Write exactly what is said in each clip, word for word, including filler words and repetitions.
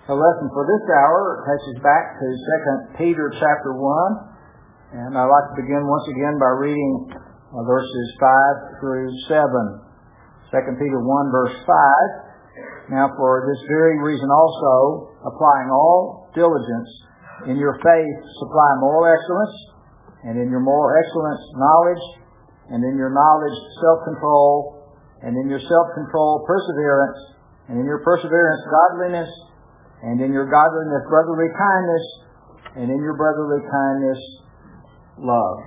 The lesson for this hour takes us back to Second Peter chapter one, and I'd like to begin once again by reading uh, verses five through seven. Second Peter one verse five. Now for this very reason also, applying all diligence, in your faith supply moral excellence, and in your moral excellence knowledge, and in your knowledge self-control, and in your self-control perseverance, and in your perseverance godliness, and in your godliness brotherly kindness, and in your brotherly kindness love.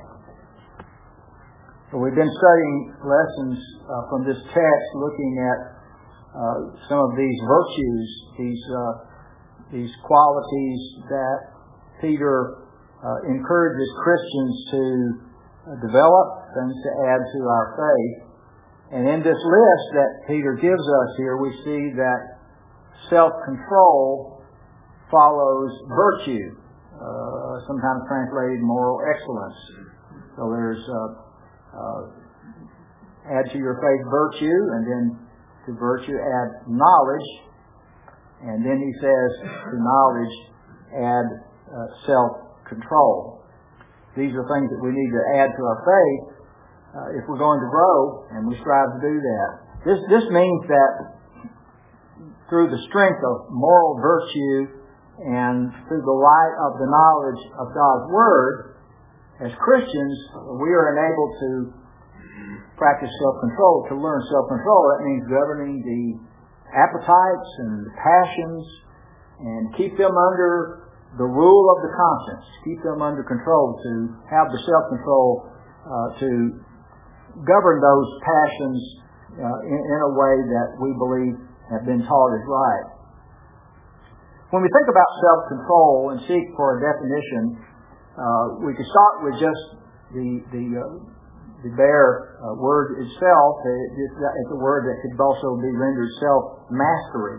So we've been studying lessons uh, from this text, looking at uh, some of these virtues, these uh, these qualities that Peter uh, encourages Christians to uh, develop, things to add to our faith. And in this list that Peter gives us here, we see that self-control follows virtue, uh, sometimes translated moral excellence. So there's uh, uh, add to your faith virtue, and then to virtue add knowledge, and then he says to knowledge add uh, self-control. These are things that we need to add to our faith uh, if we're going to grow, and we strive to do that. This this means that through the strength of moral virtue and through the light of the knowledge of God's Word, as Christians, we are enabled to practice self-control, to learn self-control. That means governing the appetites and the passions and keep them under the rule of the conscience, keep them under control, to have the self-control uh, to govern those passions uh, in, in a way that we believe have been taught is right. When we think about self-control and seek for a definition, uh, we can start with just the the, uh, the bare uh, word itself. It's, it's a word that could also be rendered self-mastery.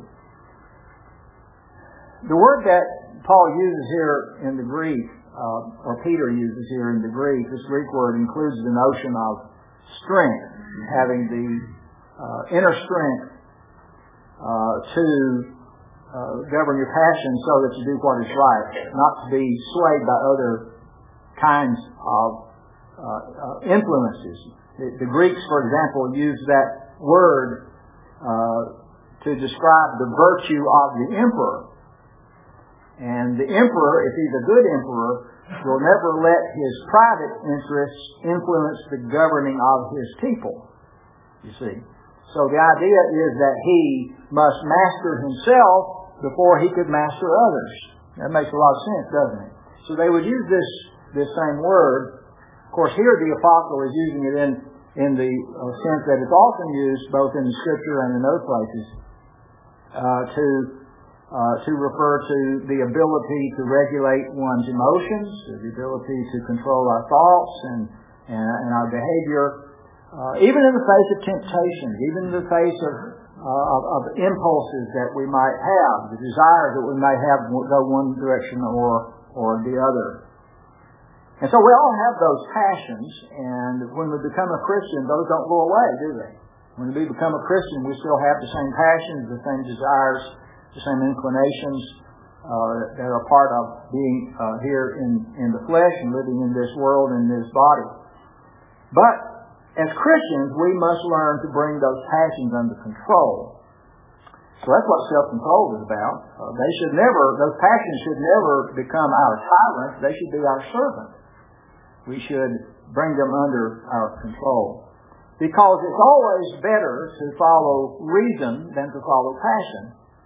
The word that Paul uses here in the Greek, uh, or Peter uses here in the Greek, this Greek word includes the notion of strength, having the uh, inner strength Uh, to uh, govern your passions so that you do what is right, not to be swayed by other kinds of uh, uh, influences. The, the Greeks, for example, use that word uh, to describe the virtue of the emperor. And the emperor, if he's a good emperor, will never let his private interests influence the governing of his people, you see. So the idea is that he must master himself before he could master others. That makes a lot of sense, doesn't it? So they would use this this same word. Of course, here the apostle is using it in in the uh, sense that it's often used both in the Scripture and in other places uh, to uh, to refer to the ability to regulate one's emotions, the ability to control our thoughts and and, and our behavior. Uh, even in the face of temptations, even in the face of, uh, of, of impulses that we might have, the desires that we might have go one direction or or the other. And so we all have those passions, and when we become a Christian, those don't go away, do they? When we become a Christian, we still have the same passions, the same desires, the same inclinations uh, that are part of being uh, here in, in the flesh and living in this world and this body. But as Christians, we must learn to bring those passions under control. So that's what self-control is about. Uh, they should never, those passions should never become our tyrants. They should be our servant. We should bring them under our control. Because it's always better to follow reason than to follow passion.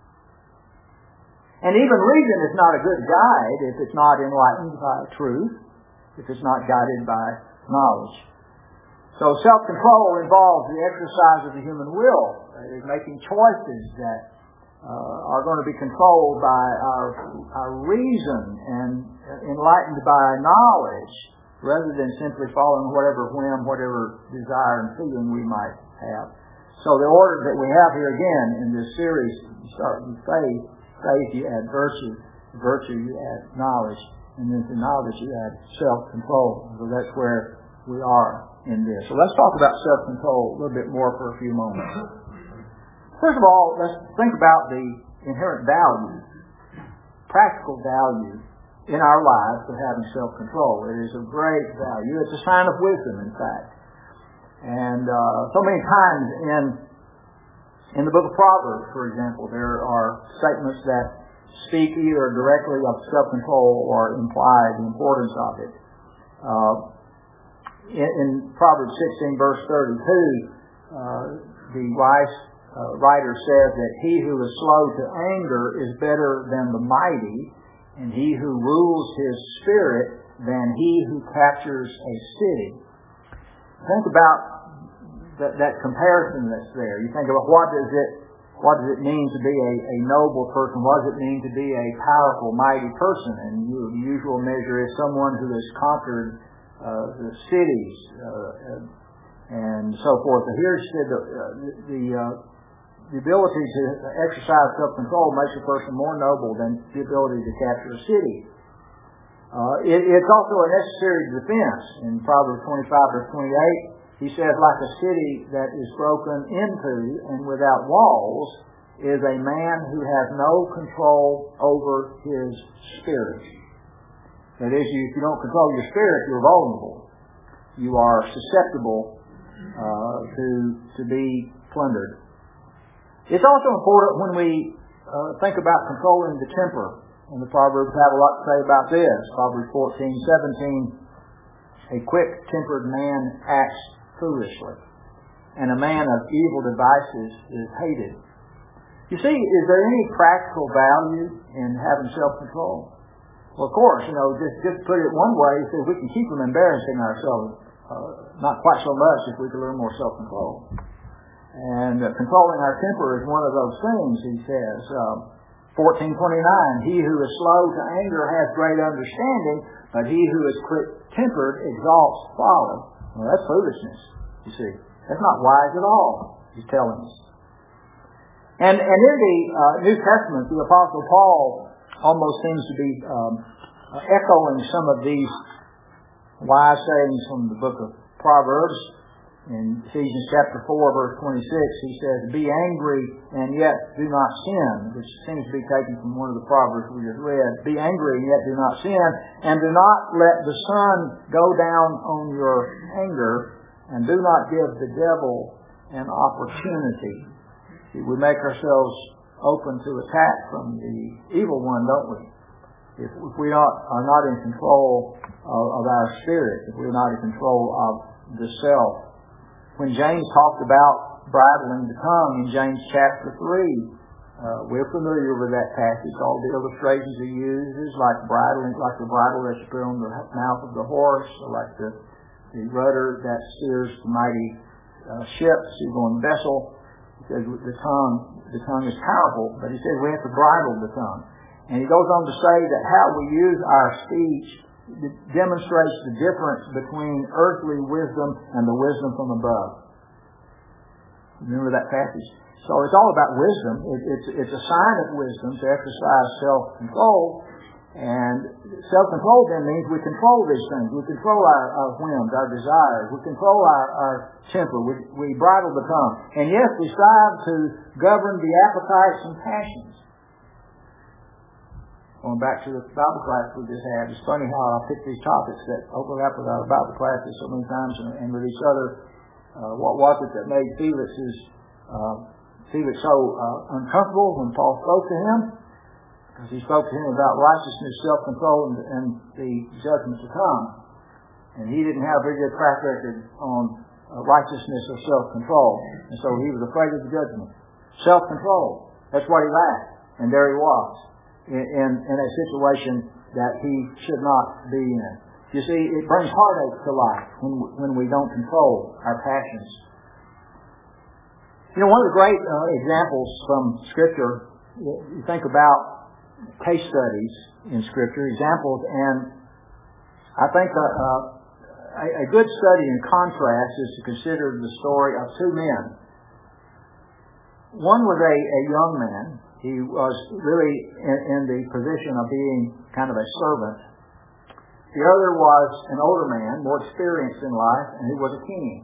And even reason is not a good guide if it's not enlightened by truth, if it's not guided by knowledge. So self-control involves the exercise of the human will. It is making choices that uh, are going to be controlled by our our reason and enlightened by knowledge, rather than simply following whatever whim, whatever desire and feeling we might have. So the order that we have here again in this series, you start with faith, faith you add virtue, virtue you add knowledge, and then to knowledge you add self-control. So that's where we are in this. So let's talk about self-control a little bit more for a few moments. First of all, let's think about the inherent value practical value in our lives for having self-control. It is of great value. It's a sign of wisdom, in fact. And uh, so many times in in the book of Proverbs, for example, there are statements that speak either directly of self-control or imply the importance of it. Uh, in, in Proverbs sixteen, verse thirty-two, uh, the wise uh, writer says that he who is slow to anger is better than the mighty, and he who rules his spirit than he who captures a city. Think about that, that comparison that's there. You think about what does it what does it mean to be a, a noble person? What does it mean to be a powerful, mighty person? And you, the usual measure is someone who has conquered uh, the cities uh, and so forth. But here it said the the, uh, the ability to exercise self-control makes a person more noble than the ability to capture a city. Uh, it, it's also a necessary defense. In Proverbs twenty-five, verse twenty-eight, he says, like a city that is broken into and without walls is a man who has no control over his spirit. That is, if you don't control your spirit, you're vulnerable. You are susceptible uh, to to be plundered. It's also important when we uh, think about controlling the temper. And the Proverbs have a lot to say about this. Proverbs fourteen, seventeen, a quick-tempered man acts foolishly, and a man of evil devices is hated. You see, is there any practical value in having self-control? Well, of course, you know, just, just put it one way, so we can keep from embarrassing ourselves, uh, not quite so much if we can learn more self-control. And uh, controlling our temper is one of those things, he says. Um, fourteen twenty-nine, he who is slow to anger has great understanding, but he who is quick-tempered exalts folly. Well, that's foolishness, you see. That's not wise at all, he's telling us. And, and in the uh, New Testament, the Apostle Paul almost seems to be um, uh, echoing some of these wise sayings from the book of Proverbs. In Ephesians chapter four, verse twenty-six, he says, be angry and yet do not sin, which seems to be taken from one of the Proverbs we just read. Be angry and yet do not sin, and do not let the sun go down on your anger, and do not give the devil an opportunity. See, we make ourselves open to attack from the evil one, don't we? If, if we not, are not in control of, of our spirit, if we're not in control of the self. When James talked about bridling the tongue in James chapter three, uh, we're familiar with that passage. All the illustrations he uses, like bridling, like the bridle that's put on the mouth of the horse, or like the, the rudder that steers the mighty uh, ships who go on the vessel. He says the tongue, the tongue is powerful, but he says we have to bridle the tongue. And he goes on to say that how we use our speech demonstrates the difference between earthly wisdom and the wisdom from above. Remember that passage? So it's all about wisdom. It, it's, it's a sign of wisdom to exercise self-control. And self-control then means we control these things. We control our, our whims, our desires. We control our, our temper. We, we bridle the tongue. And yes, we strive to govern the appetites and passions. Going back to the Bible class we just had, it's funny how I pick these topics that overlap with our Bible classes so many times and, and with each other. Uh, what was it that made Felix's, uh, Felix so uh, uncomfortable when Paul spoke to him? Because he spoke to him about righteousness, self-control, and, and the judgment to come. And he didn't have a very good track record on uh, righteousness or self-control. And so he was afraid of the judgment. Self-control, that's what he lacked. And there he was. In, in a situation that he should not be in. You see, it brings heartache to life when, when we don't control our passions. You know, one of the great uh, examples from Scripture, you think about case studies in Scripture, examples, and I think that, uh, a, a good study in contrast is to consider the story of two men. One was a, a young man. He was really in, in the position of being kind of a servant. The other was an older man, more experienced in life, and he was a king.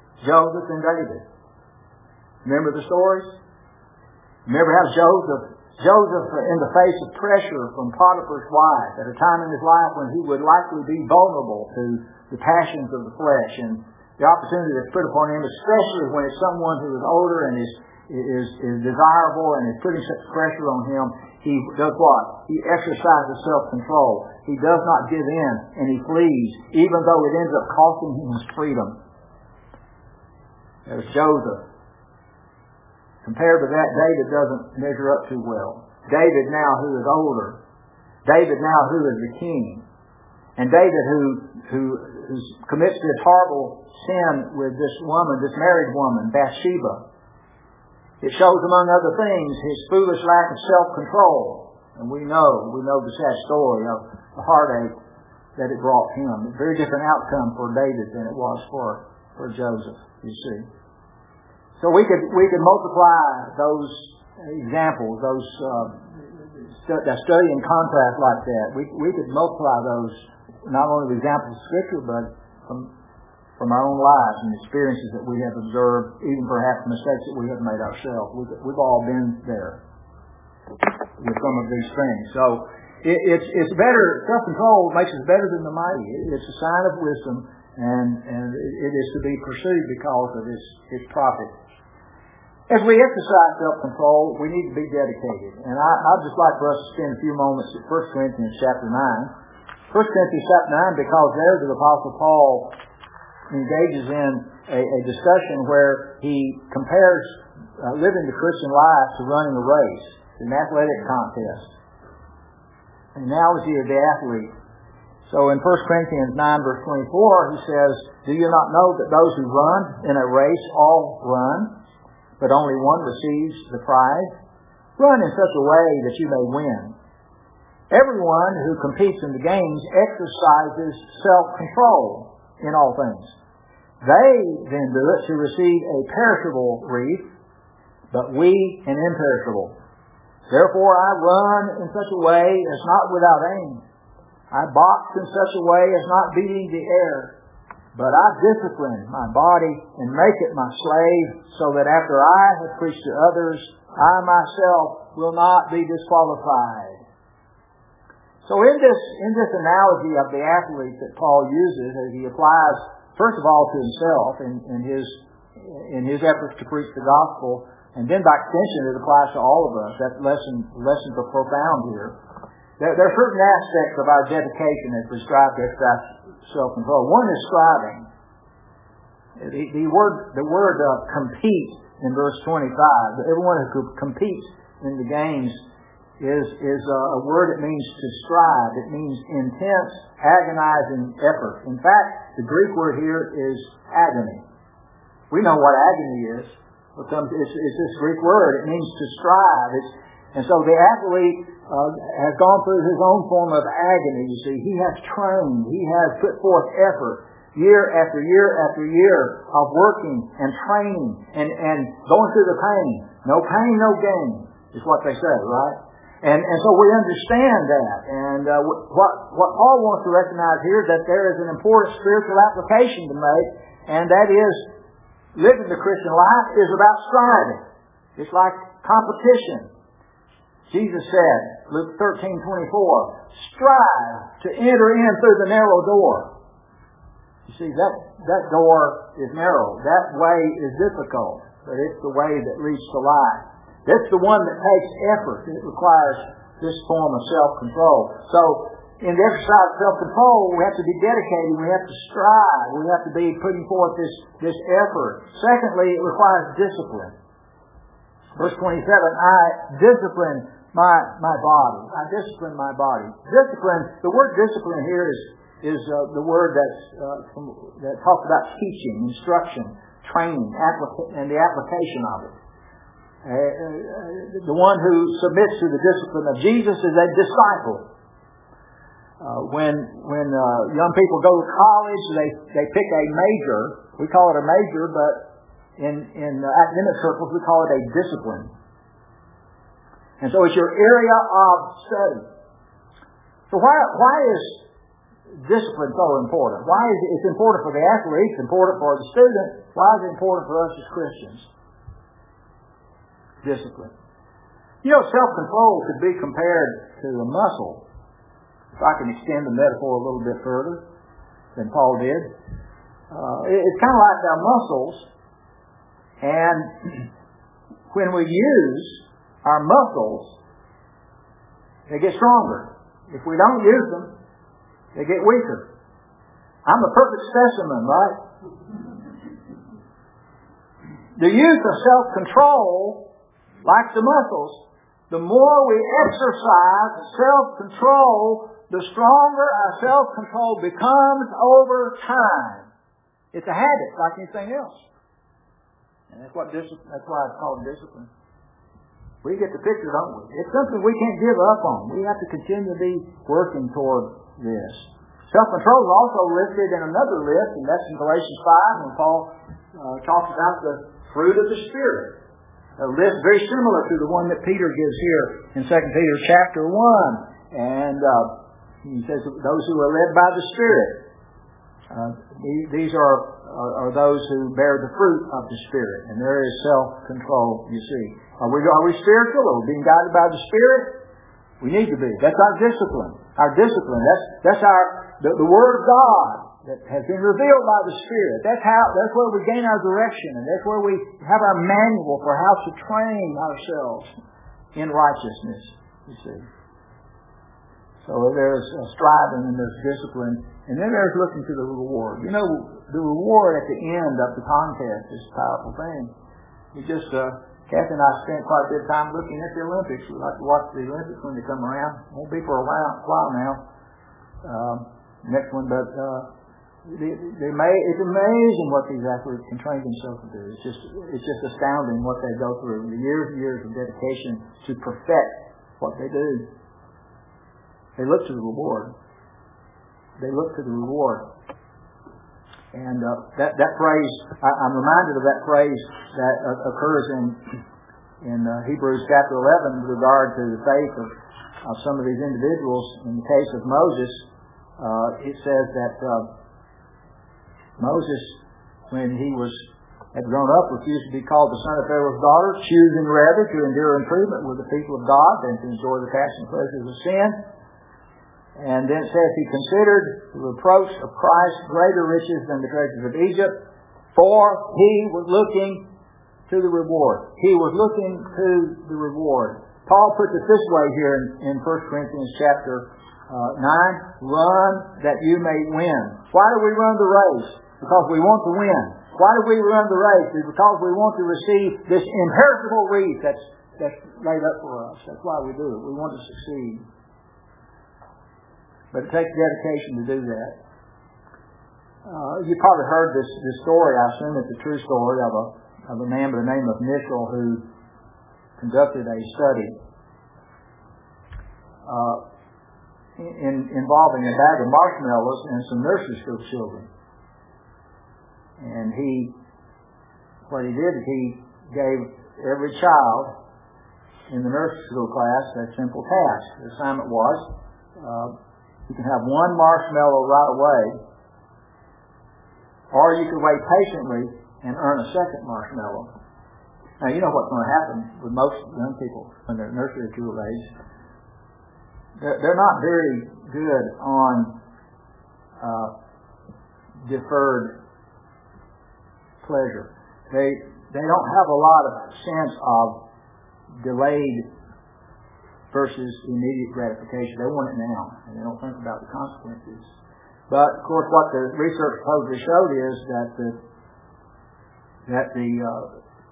Joseph and David. Remember the stories? Remember how Joseph Joseph, in the face of pressure from Potiphar's wife, at a time in his life when he would likely be vulnerable to the passions of the flesh and the opportunity that's put upon him, especially when it's someone who is older and is is is desirable and is putting such pressure on him, he does what? He exercises self-control. He does not give in, and he flees, even though it ends up costing him his freedom. There's Joseph. Compared to that, David doesn't measure up too well. David now who is older. David now who is the king. And David who who, who commits this horrible sin with this woman, this married woman, Bathsheba. It shows, among other things, his foolish lack of self-control. And we know, we know the sad story of the heartache that it brought him. A very different outcome for David than it was for, for Joseph, you see. So we could we could multiply those examples, those uh, stu- that study and contrast like that. We we could multiply those not only the examples of Scripture, but from from our own lives and experiences that we have observed, even perhaps mistakes that we have made ourselves. We've, we've all been there with some of these things. So it, it's it's better. Self-control makes us better than the mighty. It, it's a sign of wisdom, and and it is to be pursued because of its its profit. As we exercise self-control, we need to be dedicated. And I, I'd just like for us to spend a few moments at First Corinthians chapter nine. First Corinthians chapter nine, because there the Apostle Paul engages in a, a discussion where he compares uh, living the Christian life to running a race, an athletic contest. An analogy of the athlete. So in First Corinthians nine, verse twenty-four, he says, "Do you not know that those who run in a race all run, but only one receives the prize? Run in such a way that you may win. Everyone who competes in the games exercises self-control in all things. They then do it to receive a perishable wreath, but we an imperishable. Therefore I run in such a way as not without aim. I box in such a way as not beating the air. But I discipline my body and make it my slave, so that after I have preached to others, I myself will not be disqualified." So in this in this analogy of the athlete that Paul uses, as he applies first of all to himself in, in his in his efforts to preach the gospel, and then by extension it applies to all of us. That lesson lessons are profound here. There, there are certain aspects of our dedication as we strive to exercise self-control. One is striving. The, the word the word uh, compete in verse twenty-five. Everyone who competes in the games is is a, a word that means to strive. It means intense, agonizing effort. In fact, the Greek word here is agony. We know what agony is. It's, it's this Greek word. It means to strive. It's, and so the athlete uh, has gone through his own form of agony, you see. He has trained. He has put forth effort year after year after year of working and training and, and going through the pain. No pain, no gain is what they say, right? And, and so we understand that. And uh, what, what Paul wants to recognize here is that there is an important spiritual application to make, and that is living the Christian life is about striving. It's like competition. Jesus said, Luke thirteen twenty-four, "Strive to enter in through the narrow door." You see, that, that door is narrow. That way is difficult, but it's the way that leads to life. That's the one that takes effort. It requires this form of self-control. So, in the exercise of self-control, we have to be dedicated. We have to strive. We have to be putting forth this, this effort. Secondly, it requires discipline. Verse twenty-seven, "I discipline my my body." I discipline my body. Discipline, the word discipline here is is uh, the word that's, uh, from, that talks about teaching, instruction, training, applica- and the application of it. Uh, uh, the one who submits to the discipline of Jesus is a disciple. Uh, when when uh, young people go to college, they they pick a major. We call it a major, but in in uh, academic circles we call it a discipline. And so it's your area of study. So why why is discipline so important? Why is it, it's important for the athlete, it's important for the student, why is it important for us as Christians? Discipline. You know, self-control could be compared to a muscle. If I can extend the metaphor a little bit further than Paul did. Uh, it, it's kind of like our muscles, and when we use our muscles, they get stronger. If we don't use them, they get weaker. I'm a perfect specimen, right? The use of self-control, like the muscles, the more we exercise self-control, the stronger our self-control becomes over time. It's a habit like anything else. And that's what discipline, that's why it's called discipline. We get the picture, don't we? It's something we can't give up on. We have to continue to be working toward this. Self-control is also listed in another list, and that's in Galatians five, when Paul uh, talks about the fruit of the Spirit. A list very similar to the one that Peter gives here in Second Peter chapter one. And uh, he says, those who are led by the Spirit. Uh, these are, are, are those who bear the fruit of the Spirit. And there is self-control, you see. Are we, are we spiritual? Are we being guided by the Spirit? We need to be. That's our discipline. Our discipline. That's, that's our, the, the Word of God that has been revealed by the Spirit. That's how, that's where we gain our direction. And that's where we have our manual for how to train ourselves in righteousness, you see. So there's uh, striving and there's discipline. And then there's looking to the reward. You know, the reward at the end of the contest is a powerful thing. You just, uh, Kathy and I spent quite a bit of time looking at the Olympics. We like to watch the Olympics when they come around. Won't be for a while, while now. Um, next one, but uh, they, they may, it's amazing what these athletes can train themselves to do. It's just, it's just astounding what they go through. The years and years of dedication to perfect what they do. They look to the reward. They look to the reward. And uh, that that phrase, I, I'm reminded of that phrase that uh, occurs in in uh, Hebrews chapter eleven with regard to the faith of, of some of these individuals. In the case of Moses, uh, it says that uh, Moses, when he was had grown up, refused to be called the son of Pharaoh's daughter, choosing rather to endure imprisonment with the people of God than to enjoy the passing pleasures of sin. And then it says he considered the reproach of Christ greater riches than the treasures of Egypt, for he was looking to the reward. He was looking to the reward. Paul puts it this way here in, in First Corinthians chapter uh, nine, run that you may win. Why do we run the race? Because we want to win. Why do we run the race? It's because we want to receive this imperishable wreath that's, that's laid up for us. That's why we do it. We want to succeed. But it takes dedication to do that. Uh, you probably heard this, this story. I assume it's a true story of a of a man by the name of Mitchell who conducted a study uh, in, involving a bag of marshmallows and some nursery school children. And he, what he did is he gave every child in the nursery school class a simple task. The assignment was, uh, you can have one marshmallow right away, or you can wait patiently and earn a second marshmallow. Now, you know what's going to happen with most young people when they're nursery school age. They're, they're not very good on uh, deferred pleasure. They they don't have a lot of sense of delayed versus immediate gratification. They want it now, and they don't think about the consequences. But, of course, what the research supposedly showed is that the that the uh,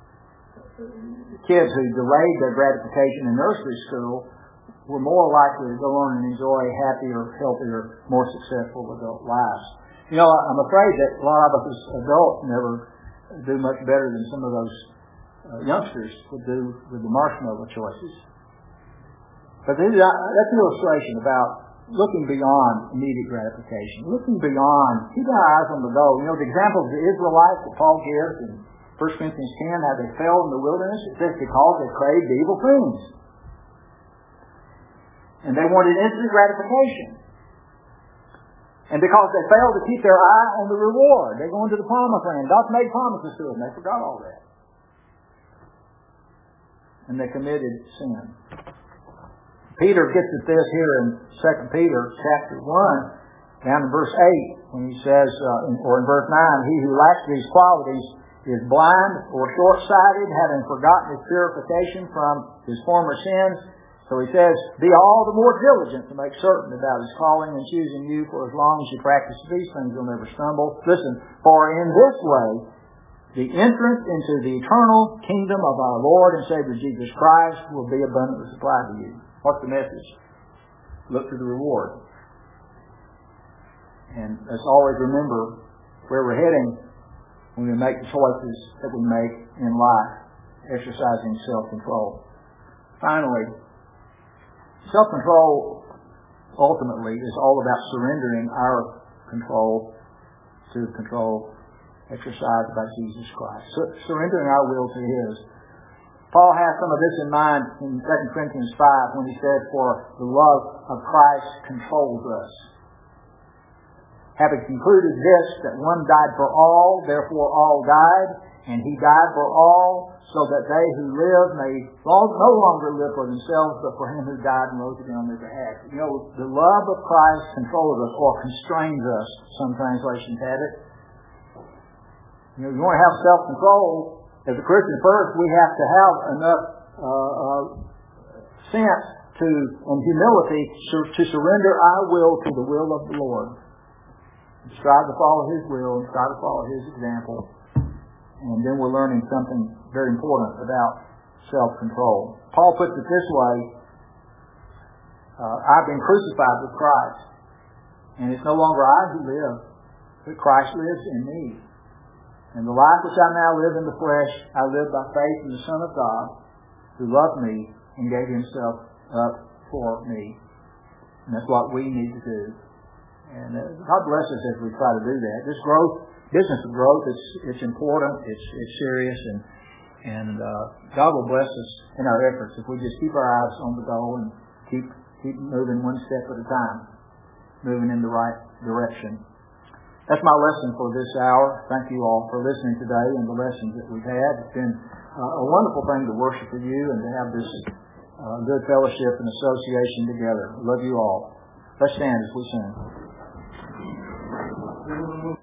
kids who delayed their gratification in nursery school were more likely to go on and enjoy happier, healthier, more successful adult lives. You know, I'm afraid that a lot of us as adults never do much better than some of those uh, youngsters would do with the marshmallow choices. But that's an illustration about looking beyond immediate gratification, looking beyond, keep our eyes on the goal. You know, the example of the Israelites that Paul gives in First Corinthians ten, how they fell in the wilderness, it says because they craved evil things. And they wanted instant gratification. And because they failed to keep their eye on the reward, they go into the promised land. God made promises to them. They forgot all that. and they committed sin. Peter gets at this here in Second Peter chapter one, down in verse eight, when he says, uh, in, or in verse nine, he who lacks these qualities is blind or short-sighted, having forgotten his purification from his former sins. So he says, be all the more diligent to make certain about his calling and choosing you, for as long as you practice these things, you'll never stumble. Listen, for in this way, the entrance into the eternal kingdom of our Lord and Savior Jesus Christ will be abundantly supplied to you. What's the message? Look to the reward. And let's always remember where we're heading when we make the choices that we make in life, exercising self-control. Finally, self-control ultimately is all about surrendering our control to the control exercised by Jesus Christ. Sur- surrendering our will to His. Paul has some of this in mind in Second Corinthians five when he says, for the love of Christ controls us. Having concluded this, that one died for all, therefore all died, and He died for all, so that they who live may no longer live for themselves, but for Him who died and rose again on their behalf. You know, the love of Christ controls us, or constrains us, some translations have it. You know, you want to have self-control. As a Christian, first we have to have enough uh, uh, sense to and humility to, to surrender our will to the will of the Lord. Strive to follow His will and strive to follow His example. And then we're learning something very important about self-control. Paul puts it this way, uh, I've been crucified with Christ, and it's no longer I who live, but Christ lives in me. And the life which I now live in the flesh, I live by faith in the Son of God, who loved me and gave Himself up for me. And that's what we need to do. And uh, God bless us as we try to do that. This growth, business of growth, it's it's important, it's it's serious, and and uh, God will bless us in our efforts if we just keep our eyes on the goal and keep keep moving one step at a time, moving in the right direction. That's my lesson for this hour. Thank you all for listening today and the lessons that we've had. It's been uh, a wonderful thing to worship with you and to have this uh, good fellowship and association together. I love you all. Let's stand as we sing.